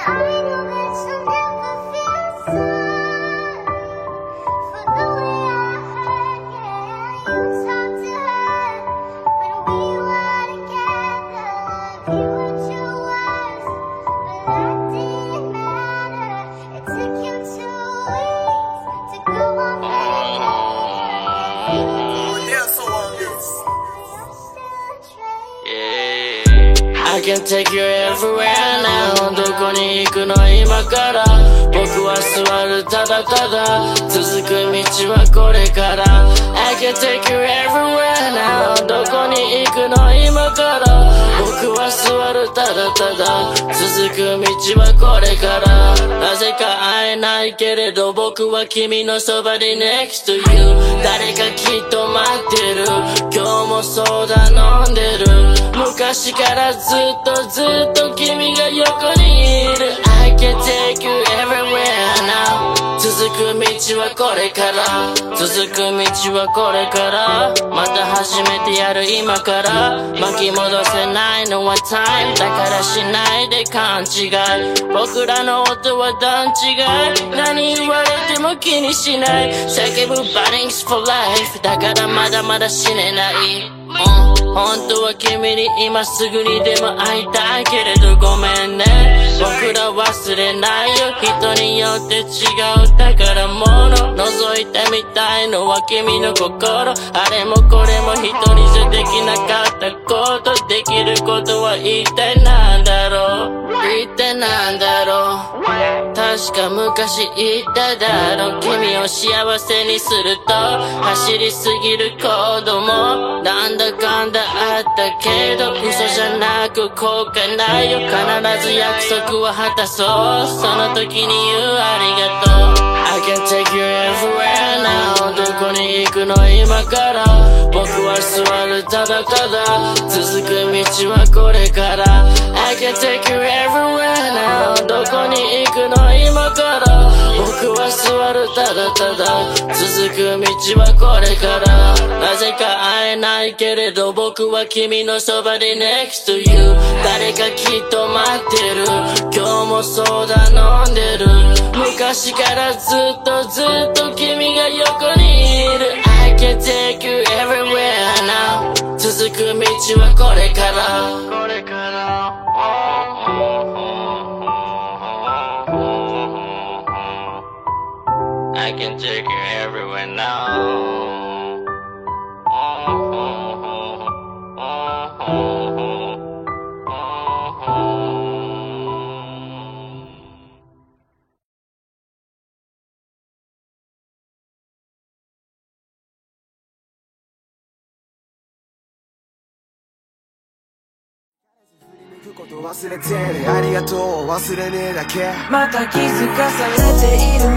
I can take you everywhere now どこに行くの今から僕は座るただただ続く道はこれから I can take you everywhere now どこに行くの今から僕は座るただただ続く道はこれからなぜか会えないけれど僕は君のそばで next to you 誰かきっと待ってる今日もそうだ飲んでる昔からずっと君が横にいる I can take you everywhere now 続く道はこれから続く道はこれからまた始めてやる今から巻き戻せないのは time だからしないで勘違い僕らの音は段違い何言われても気にしない叫ぶ Buddings for life だからまだまだ死ねない本当は君に今すぐにでも会いたいけれどごめんね僕ら忘れないよ人によって違う宝物覗いてみたいのは君の心あれもこれも一人じゃできなかったことできることは一体なんだろう一体なんだろう確か昔言っただろう君を幸せにすると走りすぎる子供なんだかんだあったけど嘘じゃなく後悔ないよ必ず約束は果たそうその時に言うありがとう I can take you everywhere now どこに行くの今から僕は座るただただ続く道はこれから I can take you everywhere now どこに行くの今から僕は座るただただ続く道はこれからなぜか会えないけれど僕は君のそばで next to you 誰かきっと待ってる今日もそうだ飲んでる昔からずっと君が横にいる I can take you everywhere now 続く道はこれからI can take you everywhere now こと忘れてねありがとう忘れねえだけまた気づかされている